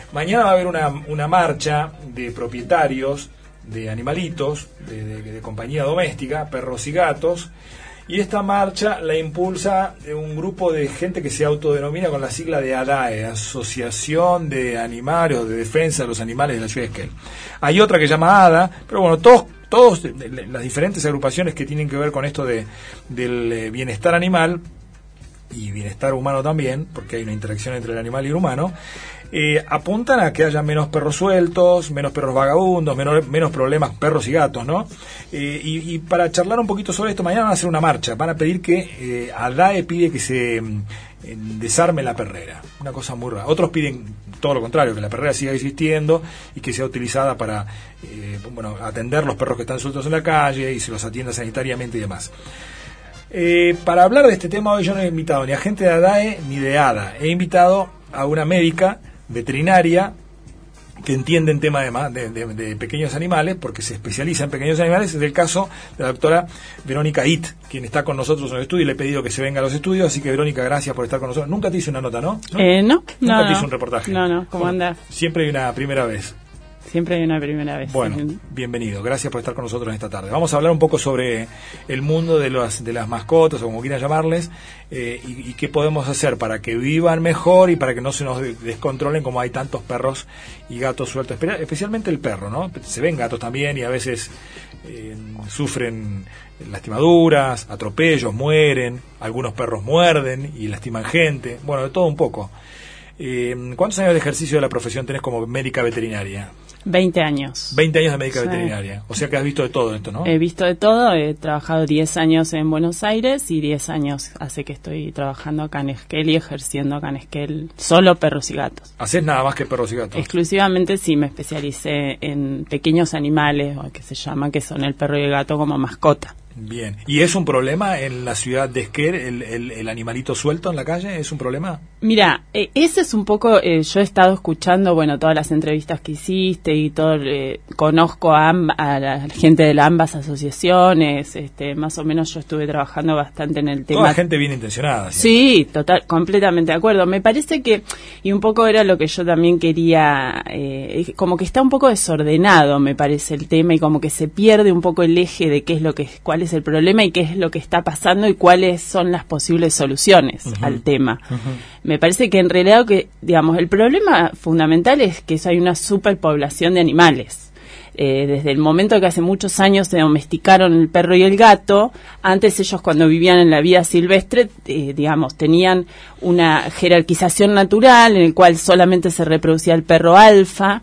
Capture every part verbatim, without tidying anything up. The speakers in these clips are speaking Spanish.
Mañana va a haber una, una marcha de propietarios de animalitos, de, de, de compañía doméstica, perros y gatos, y esta marcha la impulsa un grupo de gente que se autodenomina con la sigla de ADAE, Asociación de Animales o de Defensa de los Animales de la Ciudad de Esquel. Hay otra que se llama ADA, pero bueno, todos todos las diferentes agrupaciones que tienen que ver con esto de del bienestar animal y bienestar humano también, porque hay una interacción entre el animal y el humano, eh, apuntan a que haya menos perros sueltos, menos perros vagabundos, menos, menos problemas perros y gatos, ¿no? Eh, y, y para charlar un poquito sobre esto, mañana van a hacer una marcha, van a pedir que eh, ADAE pide que se eh, desarme la perrera, una cosa muy rara. Otros piden todo lo contrario, que la perrera siga existiendo y que sea utilizada para eh, bueno, atender los perros que están sueltos en la calle y se los atienda sanitariamente y demás. Eh, para hablar de este tema hoy yo no he invitado ni a gente de ADAE ni de ADA. He invitado a una médica veterinaria que entiende en tema de, de, de, de pequeños animales, porque se especializa en pequeños animales. Es el caso de la doctora Verónica Itt, quien está con nosotros en el estudio, y le he pedido que se venga a los estudios, así que Verónica, gracias por estar con nosotros. Nunca te hice una nota, ¿no? ¿No? Eh, no, Nunca no, te hice no. un reportaje. No, no, ¿cómo bueno, anda? Siempre hay una primera vez. Siempre hay una primera vez. Bueno, bienvenido, gracias por estar con nosotros en esta tarde. Vamos a hablar un poco sobre el mundo de las, de las mascotas, o como quieran llamarles, eh, y, y qué podemos hacer para que vivan mejor y para que no se nos descontrolen como hay tantos perros y gatos sueltos, especialmente el perro, ¿no? Se ven gatos también y a veces eh, sufren lastimaduras, atropellos, mueren, algunos perros muerden y lastiman gente, bueno, de todo un poco. Eh, ¿Cuántos años de ejercicio de la profesión tenés como médica veterinaria? veinte años. veinte años de médica sí. veterinaria. O sea que has visto de todo esto, ¿no? He visto de todo. He trabajado diez años en Buenos Aires y diez años hace que estoy trabajando acá en Esquel y ejerciendo acá en Esquel solo perros y gatos. ¿Hacés nada más que perros y gatos? Exclusivamente sí, me especialicé en pequeños animales, o que se llama, que son el perro y el gato como mascota. Bien. ¿Y es un problema en la ciudad de Esquel el, el, el animalito suelto en la calle? ¿Es un problema? Mira, eh, ese es un poco, eh, yo he estado escuchando, bueno, todas las entrevistas que hiciste y todo, eh, conozco a, amb- a la gente de la, ambas asociaciones, este, más o menos yo estuve trabajando bastante en el tema. Toda gente bien intencionada. ¿Sí? Sí, total, completamente de acuerdo. Me parece que, y un poco era lo que yo también quería, eh, como que está un poco desordenado, me parece, el tema, y como que se pierde un poco el eje de qué es lo que, cuál es el problema y qué es lo que está pasando y cuáles son las posibles soluciones uh-huh. al tema. Uh-huh. Me parece que en realidad, que digamos, el problema fundamental es que hay una superpoblación de animales. Eh, desde el momento que hace muchos años se domesticaron el perro y el gato, antes ellos cuando vivían en la vida silvestre, eh, digamos, tenían una jerarquización natural en el cual solamente se reproducía el perro alfa,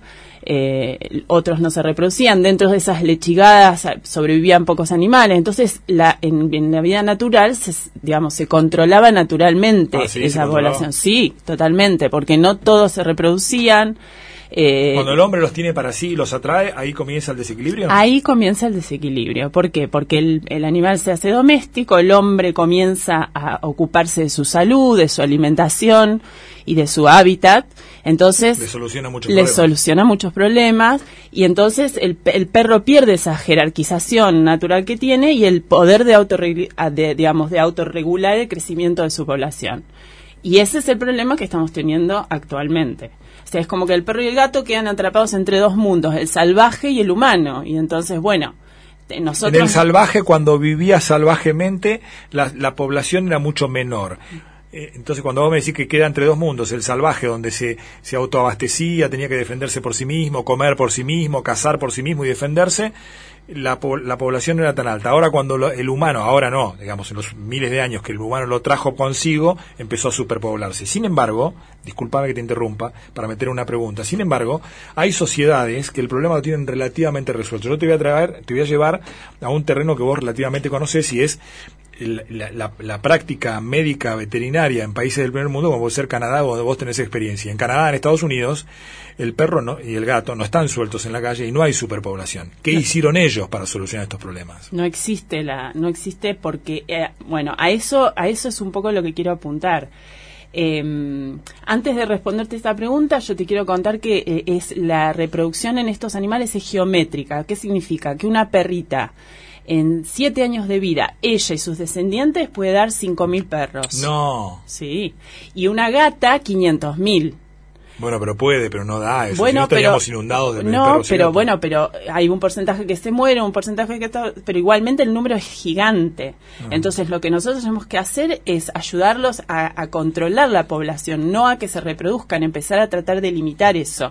Eh, otros no se reproducían, dentro de esas lechigadas sobrevivían pocos animales, entonces la, en, en la vida natural se, digamos, se controlaba naturalmente ah, sí, esa población, sí, totalmente, porque no todos se reproducían. Eh, Cuando el hombre los tiene para sí y los atrae, ahí comienza el desequilibrio. Ahí comienza el desequilibrio. ¿Por qué? Porque el, el animal se hace doméstico, el hombre comienza a ocuparse de su salud, de su alimentación y de su hábitat. Entonces le soluciona muchos le problemas. soluciona muchos problemas y entonces el, el perro pierde esa jerarquización natural que tiene y el poder de, autorregul- de, digamos, de autorregular el crecimiento de su población. Y ese es el problema que estamos teniendo actualmente. O sea, es como que el perro y el gato quedan atrapados entre dos mundos, el salvaje y el humano. Y entonces, bueno, nosotros... En el salvaje, cuando vivía salvajemente, la, la población era mucho menor. Eh, entonces, cuando vos me decís que queda entre dos mundos, el salvaje, donde se, se autoabastecía, tenía que defenderse por sí mismo, comer por sí mismo, cazar por sí mismo y defenderse, la, la población no era tan alta. Ahora cuando lo, el humano, ahora no, digamos en los miles de años que el humano lo trajo consigo, empezó a superpoblarse. Sin embargo, discúlpame que te interrumpa para meter una pregunta, sin embargo, hay sociedades que el problema lo tienen relativamente resuelto. Yo te voy a traer, te voy a llevar a un terreno que vos relativamente conocés y es La, la, la práctica médica veterinaria en países del primer mundo, como puede ser Canadá, donde vos tenés experiencia. En Canadá, en Estados Unidos, el perro no, y el gato no están sueltos en la calle y no hay superpoblación. ¿Qué no. hicieron ellos para solucionar estos problemas? No existe la, no existe porque, eh, bueno, a eso, a eso es un poco lo que quiero apuntar. Eh, antes de responderte esta pregunta, yo te quiero contar que eh, es la reproducción en estos animales es geométrica. ¿Qué significa? Que una perrita en siete años de vida, ella y sus descendientes puede dar cinco mil perros. No. Sí. Y una gata, quinientos mil. Bueno, pero puede, pero no da eso. Bueno, si no estaríamos pero, inundados de no, perros pero gatos. bueno, pero hay un porcentaje que se muere, un porcentaje que está, pero igualmente el número es gigante. Uh-huh. Entonces, lo que nosotros tenemos que hacer es ayudarlos a, a controlar la población, no a que se reproduzcan, empezar a tratar de limitar eso.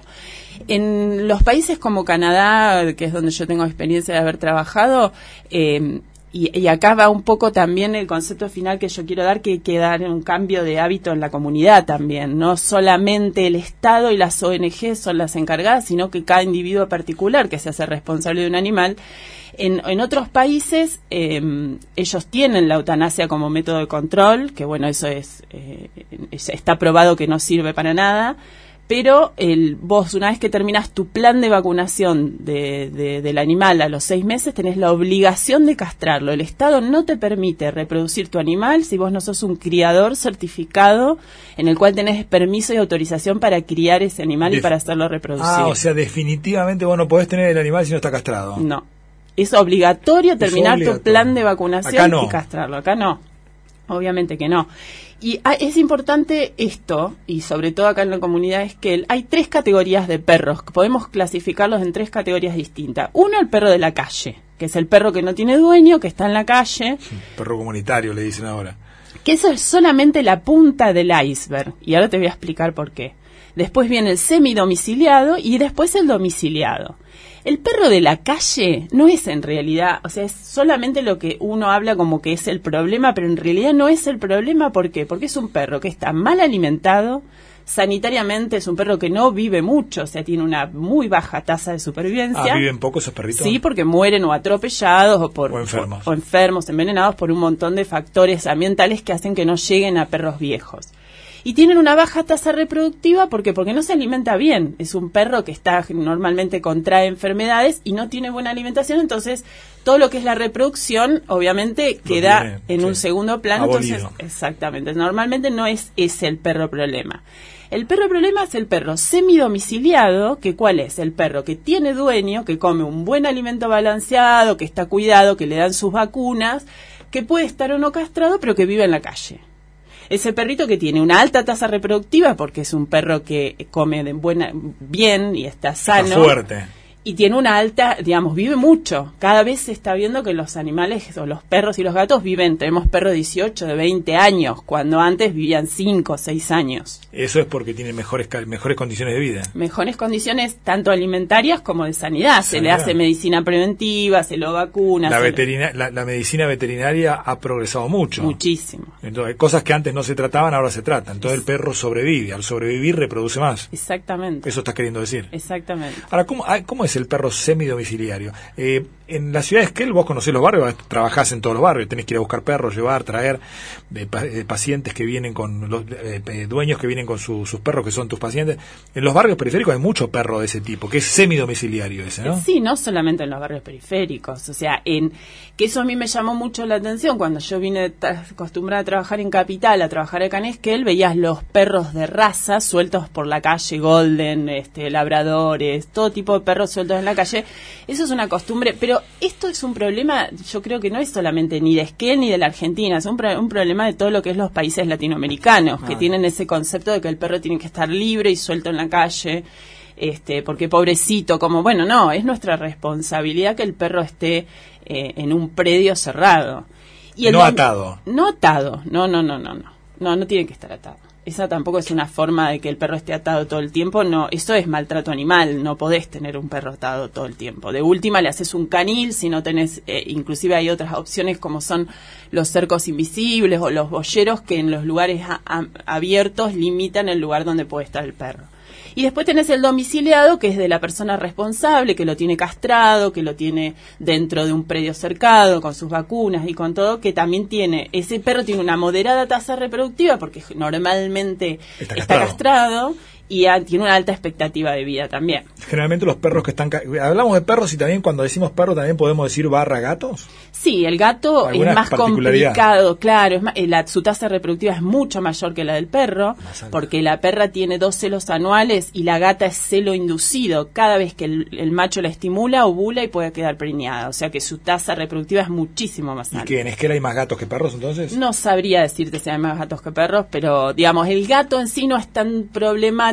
En los países como Canadá, que es donde yo tengo experiencia de haber trabajado, eh, Y, y acá va un poco también el concepto final que yo quiero dar, que hay que dar un cambio de hábito en la comunidad también. No solamente el Estado y las O N G son las encargadas, sino que cada individuo particular que se hace responsable de un animal. En, en otros países, eh, ellos tienen la eutanasia como método de control, que bueno, eso es, eh, es está probado que no sirve para nada. Pero el, vos, una vez que terminas tu plan de vacunación de, de, del animal a los seis meses, tenés la obligación de castrarlo. El Estado no te permite reproducir tu animal si vos no sos un criador certificado en el cual tenés permiso y autorización para criar ese animal Def- y para hacerlo reproducir. Ah, o sea, definitivamente vos no podés tener el animal si no está castrado. No. Es obligatorio terminar es obligatorio. tu plan de vacunación Acá no. y castrarlo. Acá no. Obviamente que no. Y es importante esto, y sobre todo acá en la comunidad, es que hay tres categorías de perros. Podemos clasificarlos en tres categorías distintas. Uno, el perro de la calle, que es el perro que no tiene dueño, que está en la calle. Sí, perro comunitario, le dicen ahora. Que eso es solamente la punta del iceberg. Y ahora te voy a explicar por qué. Después viene el semidomiciliado y después el domiciliado. El perro de la calle no es en realidad, o sea, es solamente lo que uno habla como que es el problema, pero en realidad no es el problema. ¿Por qué? Porque es un perro que está mal alimentado, sanitariamente es un perro que no vive mucho, o sea, tiene una muy baja tasa de supervivencia. Ah, ¿viven poco esos perritos? Sí, porque mueren o atropellados o, por, o enfermos. O, o enfermos, envenenados por un montón de factores ambientales que hacen que no lleguen a perros viejos. Y tienen una baja tasa reproductiva porque porque no se alimenta bien. Es un perro que está normalmente contrae enfermedades y no tiene buena alimentación, entonces todo lo que es la reproducción obviamente queda tiene, en sí. un segundo plano. Abolido. Entonces, exactamente, normalmente no es ese el perro problema. El perro problema es el perro semidomiciliado, que ¿cuál es? El perro que tiene dueño, que come un buen alimento balanceado, que está cuidado, que le dan sus vacunas, que puede estar o no castrado, pero que vive en la calle. Ese perrito que tiene una alta tasa reproductiva porque es un perro que come de buena, bien y está sano. Está fuerte. Y tiene una alta, digamos, vive mucho. Cada vez se está viendo que los animales, o los perros y los gatos viven, tenemos perros de dieciocho, de veinte años, cuando antes vivían cinco o seis años. Eso es porque tienen mejores mejores condiciones de vida. Mejores condiciones, tanto alimentarias como de sanidad. Se sanidad. Le hace medicina preventiva, se lo vacuna. La, se veterina, lo... la, la medicina veterinaria ha progresado mucho. Muchísimo. Entonces, cosas que antes no se trataban, ahora se tratan. Entonces, el perro sobrevive. Al sobrevivir, reproduce más. Exactamente. Eso estás queriendo decir. Exactamente. Ahora, ¿cómo, cómo es el perro semidomiciliario? Eh, en la ciudad de Esquel, vos conocés los barrios, trabajás en todos los barrios, tenés que ir a buscar perros, llevar, traer de, de pacientes que vienen con los eh, dueños que vienen con su, sus perros que son tus pacientes. En los barrios periféricos hay mucho perro de ese tipo, que es semidomiciliario ese, ¿no? Sí, no solamente en los barrios periféricos, o sea, en que eso a mí me llamó mucho la atención cuando yo vine acostumbrada a trabajar en Capital, a trabajar acá en Esquel, veías los perros de raza sueltos por la calle, golden, este, labradores, todo tipo de perros sueltos en la calle. Eso es una costumbre, pero esto es un problema, yo creo que no es solamente ni de Esquel ni de la Argentina, es un, pro, un problema de todo lo que es los países latinoamericanos, ah. que tienen ese concepto de que el perro tiene que estar libre y suelto en la calle, este, porque pobrecito, como, bueno, no, es nuestra responsabilidad que el perro esté eh, en un predio cerrado. Y el no dom- atado. No atado, no, no, no, no, no, no, no tiene que estar atado. Esa tampoco es una forma de que el perro esté atado todo el tiempo, no, eso es maltrato animal, no podés tener un perro atado todo el tiempo. De última le haces un canil, si no tenés, eh, inclusive hay otras opciones como son los cercos invisibles o los boyeros que en los lugares a- a- abiertos limitan el lugar donde puede estar el perro. Y después tenés el domiciliado, que es de la persona responsable, que lo tiene castrado, que lo tiene dentro de un predio cercado, con sus vacunas y con todo, que también tiene, ese perro tiene una moderada tasa reproductiva, porque normalmente está está castrado, castrado y a, tiene una alta expectativa de vida también. Generalmente los perros que están... Ca- hablamos de perros y también cuando decimos perro también podemos decir barra gatos. Sí, el gato es más complicado, claro, es más, la, su tasa reproductiva es mucho mayor que la del perro, porque la perra tiene dos celos anuales y la gata es celo inducido. Cada vez que el, el macho la estimula, ovula y puede quedar preñada, o sea que su tasa reproductiva es muchísimo más alta. ¿Y que en Esquel hay más gatos que perros entonces? No sabría decirte si hay más gatos que perros, pero digamos, el gato en sí no es tan problemático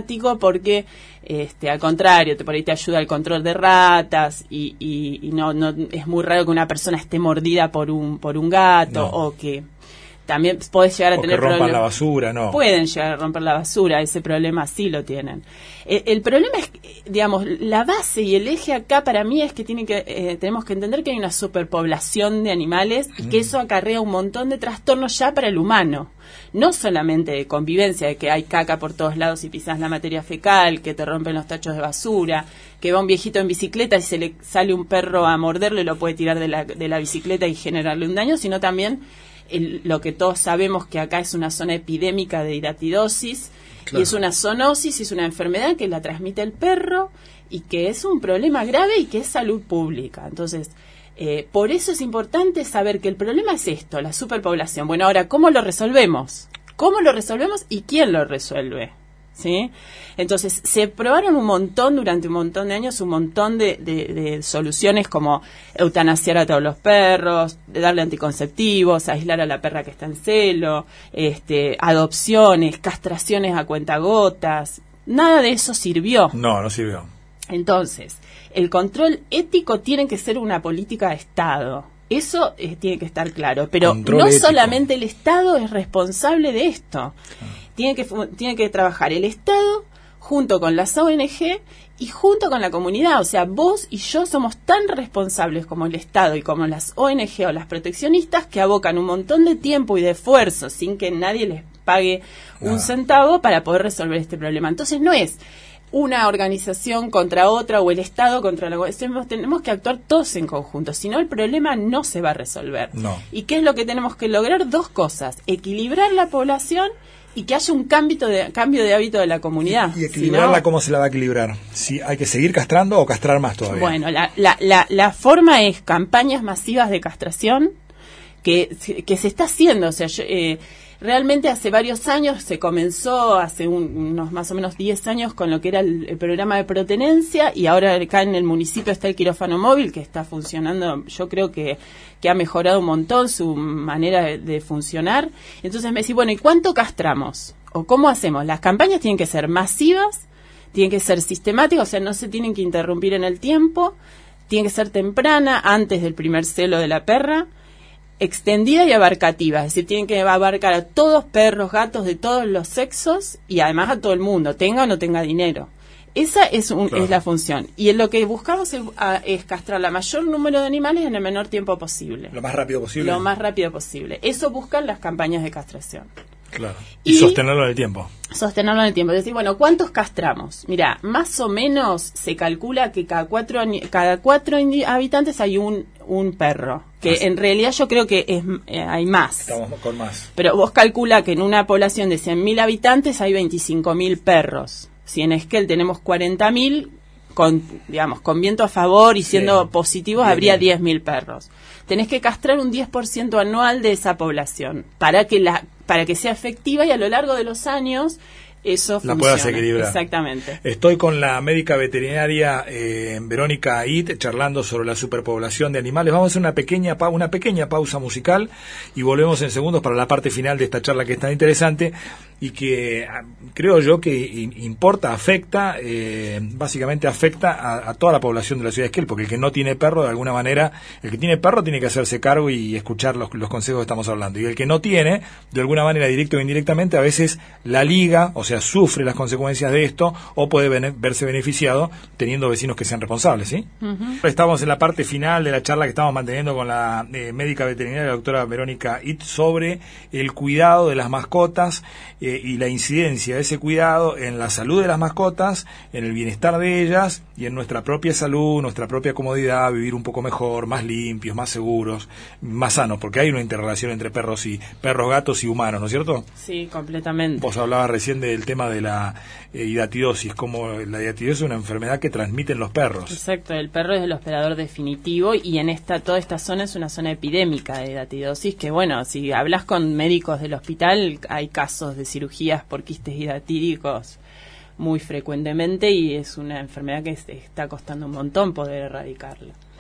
problemático porque este al contrario, te, por ahí te ayuda al control de ratas y, y, y no, no es muy raro que una persona esté mordida por un por un gato no. o que también podés llegar a o tener que rompan problemas. la basura, no. Pueden llegar a romper la basura, ese problema sí lo tienen. Eh, el problema es, digamos, la base y el eje acá para mí es que, tiene que eh, tenemos que entender que hay una superpoblación de animales y mm. que eso acarrea un montón de trastornos ya para el humano. No solamente de convivencia, de que hay caca por todos lados y pisas la materia fecal, que te rompen los tachos de basura, que va un viejito en bicicleta y se le sale un perro a morderle, lo puede tirar de la, de la bicicleta y generarle un daño, sino también el, lo que todos sabemos que acá es una zona epidémica de hidatidosis, claro. y es una zoonosis, es una enfermedad que la transmite el perro y que es un problema grave y que es salud pública. Entonces, eh, por eso es importante saber que el problema es esto, la superpoblación. Bueno, ahora, ¿cómo lo resolvemos? ¿Cómo lo resolvemos y quién lo resuelve? ¿Sí? Entonces, se probaron un montón, durante un montón de años, un montón de, de, de soluciones como eutanasiar a todos los perros, de darle anticonceptivos, aislar a la perra que está en celo, este, adopciones, castraciones a cuentagotas. Nada de eso sirvió. No, no sirvió. Entonces, el control ético tiene que ser una política de Estado. Eso eh, tiene que estar claro. Pero control no ético. Solamente el Estado es responsable de esto. Ah. Tiene que, tiene que trabajar el Estado junto con las O N G y junto con la comunidad. O sea, vos y yo somos tan responsables como el Estado y como las O N G o las proteccionistas que abocan un montón de tiempo y de esfuerzo sin que nadie les pague un centavo para poder resolver este problema. Entonces no es una organización contra otra o el Estado contra la... Tenemos que actuar todos en conjunto, si no el problema no se va a resolver. No. ¿Y qué es lo que tenemos que lograr? Dos cosas: equilibrar la población y que haya un cambio de, cambio de hábito de la comunidad. ¿Y equilibrarla si no, cómo se la va a equilibrar? ¿Si hay que seguir castrando o castrar más todavía? Bueno, la, la, la, la forma es campañas masivas de castración que, que se está haciendo. O sea, yo, eh, realmente hace varios años se comenzó, hace un, unos más o menos diez años, con lo que era el, el programa de protenencia, y ahora acá en el municipio está el quirófano móvil, que está funcionando, yo creo que, que ha mejorado un montón su manera de, de funcionar. Entonces me decís, bueno, ¿y cuánto castramos? ¿O cómo hacemos? Las campañas tienen que ser masivas, tienen que ser sistemáticas, o sea, no se tienen que interrumpir en el tiempo, tienen que ser temprana, antes del primer celo de la perra, extendida y abarcativa, es decir, tienen que abarcar a todos, perros, gatos de todos los sexos y además a todo el mundo, tenga o no tenga dinero. Esa es, un, claro. es la función. Y en lo que buscamos es, a, es castrar la mayor número de animales en el menor tiempo posible. Lo más rápido posible. Lo más rápido posible. Eso buscan las campañas de castración. Claro. Y, y sostenerlo en el tiempo. Sostenerlo en el tiempo. Es decir, bueno, ¿cuántos castramos? Mira, más o menos se calcula que cada cuatro cada cuatro habitantes hay un un perro. Que Así. En realidad yo creo que es eh, hay más. Estamos con más. Pero vos calcula que en una población de cien mil habitantes hay veinticinco mil perros. Si en Esquel tenemos cuarenta mil, con, digamos, con viento a favor y siendo sí. positivos, bien, habría diez mil perros. Tenés que castrar un diez por ciento anual de esa población para que la para que sea efectiva y a lo largo de los años eso la funciona. Puedas equilibrar. Exactamente. Estoy con la médica veterinaria eh, Verónica It charlando sobre la superpoblación de animales. Vamos a hacer una pequeña pa- una pequeña pausa musical y volvemos en segundos para la parte final de esta charla que es tan interesante y que creo yo que importa, afecta, eh, básicamente afecta a, a toda la población de la ciudad de Esquel, porque el que no tiene perro, de alguna manera, el que tiene perro tiene que hacerse cargo y escuchar los, los consejos que estamos hablando, y el que no tiene, de alguna manera, directo o indirectamente, a veces la liga, o sea, sufre las consecuencias de esto, o puede bene- verse beneficiado teniendo vecinos que sean responsables, ¿sí? Uh-huh. Estamos en la parte final de la charla que estamos manteniendo con la eh, médica veterinaria, la doctora Verónica It, sobre el cuidado de las mascotas, eh, y la incidencia de ese cuidado en la salud de las mascotas, en el bienestar de ellas y en nuestra propia salud, nuestra propia comodidad, vivir un poco mejor, más limpios, más seguros, más sanos, porque hay una interrelación entre perros y perros, gatos y humanos, ¿no es cierto? Sí, completamente. Vos hablabas recién del tema de la eh, hidatidosis, como la hidatidosis es una enfermedad que transmiten los perros. Exacto, el perro es el hospedador definitivo y en esta toda esta zona es una zona epidémica de hidatidosis, que bueno, si hablas con médicos del hospital hay casos de cirugías por quistes hidatídicos muy frecuentemente y es una enfermedad que se está costando un montón poder erradicarla.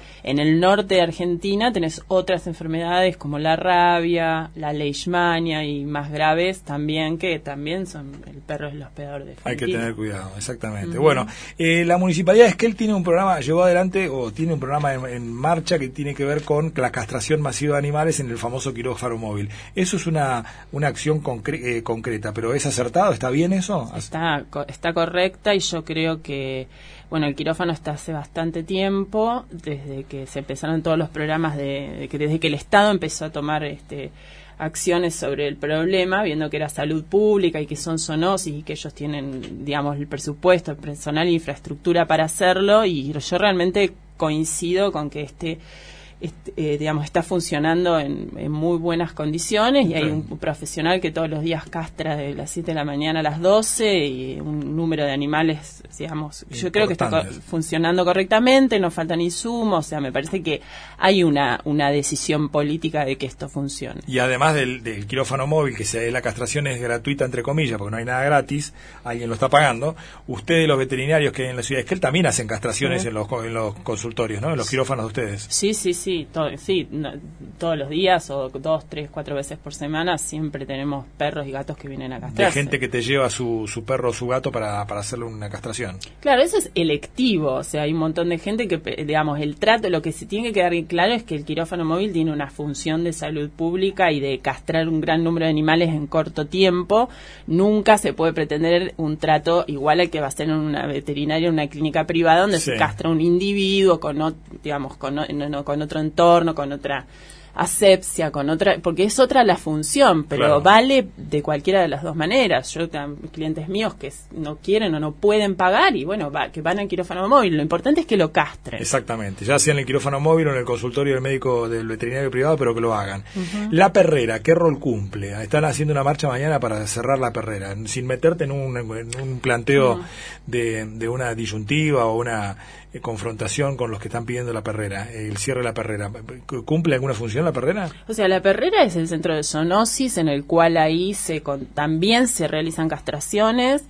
en el norte de Argentina tenés otras enfermedades como la rabia, la leishmania y más graves también, que también son, el perro es el hospedador definitivo. Hay que tener cuidado, exactamente. Uh-huh. Bueno, eh, la Municipalidad de Esquel tiene un programa, llevó adelante, o tiene un programa en, en marcha que tiene que ver con la castración masiva de animales en el famoso quirófano móvil. Eso es una, una acción concre- eh, concreta, pero ¿es acertado? ¿Está bien eso? Está, está correcta, y yo creo que, bueno, el quirófano está hace bastante tiempo, desde que se empezaron todos los programas, de, de que desde que el Estado empezó a tomar este acciones sobre el problema, viendo que era salud pública y que son zoonosis y que ellos tienen, digamos, el presupuesto, el personal e infraestructura para hacerlo, y yo realmente coincido con que este Este, eh, digamos, está funcionando en, en muy buenas condiciones, y hay un profesional que todos los días castra de las siete de la mañana a las doce, y un número de animales, digamos, yo creo que está co- funcionando correctamente, no faltan insumos, o sea, me parece que hay una, una decisión política de que esto funcione. Y además del, del quirófano móvil, que sea, la castración es gratuita, entre comillas, porque no hay nada gratis, alguien lo está pagando, ustedes, los veterinarios que hay en la ciudad de Esquel, también hacen castraciones uh-huh. en, los, en los consultorios, ¿no? En los quirófanos de ustedes. Sí, sí, sí. Sí, to- sí no, todos los días o dos, tres, cuatro veces por semana siempre tenemos perros y gatos que vienen a castrarse. De gente que te lleva su, su perro o su gato para, para hacerle una castración. Claro, eso es electivo, o sea, hay un montón de gente que, digamos, el trato, lo que se tiene que quedar claro es que el quirófano móvil tiene una función de salud pública y de castrar un gran número de animales en corto tiempo. Nunca se puede pretender un trato igual al que va a ser en una veterinaria, en una clínica privada, donde sí. se castra un individuo con, o, digamos, con, no, no, con otro entorno, con otra asepsia, con otra, porque es otra la función, pero claro. vale de cualquiera de las dos maneras. Yo tengo clientes míos que no quieren o no pueden pagar, y bueno, va, que van al quirófano móvil. Lo importante es que lo castren. Exactamente, ya sea en el quirófano móvil o en el consultorio del médico del veterinario privado, pero que lo hagan. Uh-huh. La perrera, ¿qué rol cumple? Están haciendo una marcha mañana para cerrar la perrera, sin meterte en un, en un planteo uh-huh. de, de una disyuntiva o una eh, confrontación con los que están pidiendo la perrera, el cierre de la perrera. ¿Cumple alguna función la perrera? O sea, la perrera es el centro de zoonosis, en el cual ahí se con, también se realizan castraciones.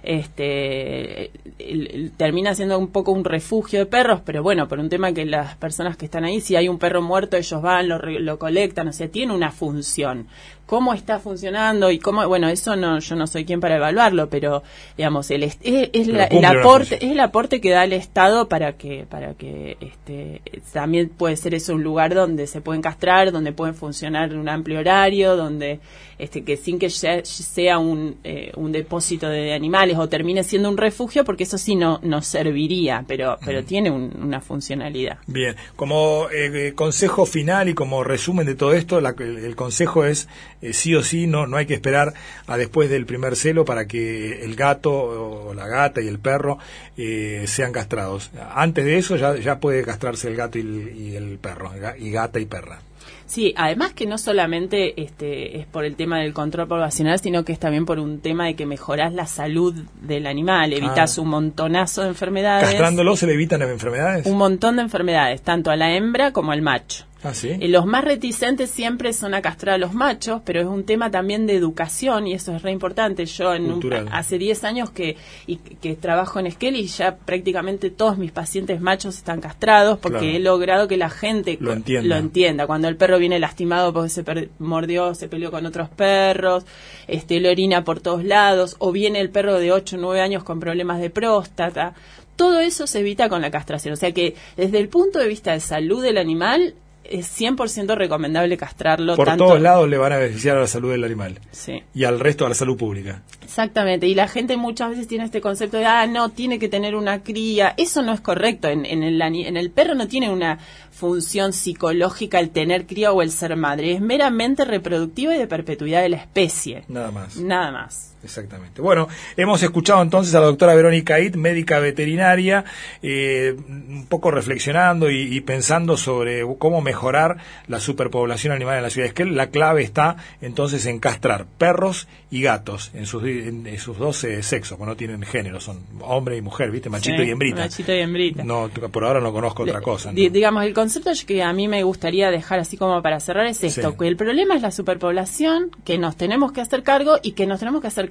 Este el, el, termina siendo un poco un refugio de perros, pero bueno, por un tema que las personas que están ahí, si hay un perro muerto, ellos van, lo, lo colectan, o sea, tiene una función. ¿Cómo está funcionando? Y cómo, bueno, eso no, yo no soy quien para evaluarlo, pero digamos, el es, es, la, el aporte, es el aporte que da el Estado para que, para que este también puede ser eso un lugar donde se pueden castrar, donde pueden funcionar en un amplio horario, donde este que sin que sea, sea un, eh, un depósito de animales o termine siendo un refugio, porque eso sí no nos serviría, pero, pero mm. tiene un, una funcionalidad. Bien, como eh, consejo final y como resumen de todo esto, la, el, el consejo es Eh, sí o sí, no no hay que esperar a después del primer celo para que el gato o la gata y el perro eh, sean castrados. Antes de eso ya ya puede castrarse el gato y el, y el perro, y gata y perra. Sí, además que no solamente este es por el tema del control poblacional, sino que es también por un tema de que mejorás la salud del animal, evitás ah. un montonazo de enfermedades. ¿Castrándolo se le evitan las enfermedades? Un montón de enfermedades, tanto a la hembra como al macho. ¿Ah, sí? Eh, los más reticentes siempre son a castrar a los machos, pero es un tema también de educación, y eso es re importante. Yo en un, hace diez años que, y, que trabajo en Esquel, y ya prácticamente todos mis pacientes machos están castrados, porque claro. he logrado que la gente lo entienda. lo entienda. Cuando el perro viene lastimado porque se per- mordió, se peleó con otros perros, este, le orina por todos lados, o viene el perro de ocho o nueve años con problemas de próstata, todo eso se evita con la castración. O sea que desde el punto de vista de salud del animal, es cien por ciento recomendable castrarlo. Por tanto, todos lados le van a beneficiar a la salud del animal. Sí. Y al resto a la salud pública. Exactamente. Y la gente muchas veces tiene este concepto de, ah, no, tiene que tener una cría. Eso no es correcto. En, en, el, en el perro no tiene una función psicológica el tener cría o el ser madre. Es meramente reproductiva y de perpetuidad de la especie. Nada más. Nada más. Exactamente. Bueno, hemos escuchado entonces a la doctora Verónica It, médica veterinaria, eh, un poco reflexionando y, y pensando sobre cómo mejorar la superpoblación animal en la ciudad de Esquel. La clave está entonces en castrar perros y gatos en sus, en, en sus dos eh, sexos, porque no tienen género, son hombre y mujer, ¿viste? Machito sí, y hembrita. Machito y hembrita. No, por ahora no conozco otra cosa. ¿no? D- digamos, el concepto que a mí me gustaría dejar así como para cerrar es esto, sí. que el problema es la superpoblación, que nos tenemos que hacer cargo y que nos tenemos que hacer cargo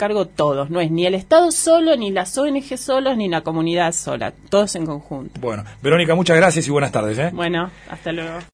cargo todos, no es ni el Estado solo, ni las O N G solos, ni la comunidad sola, todos en conjunto. Bueno, Verónica, muchas gracias y buenas tardes. ¿eh? Bueno, hasta luego.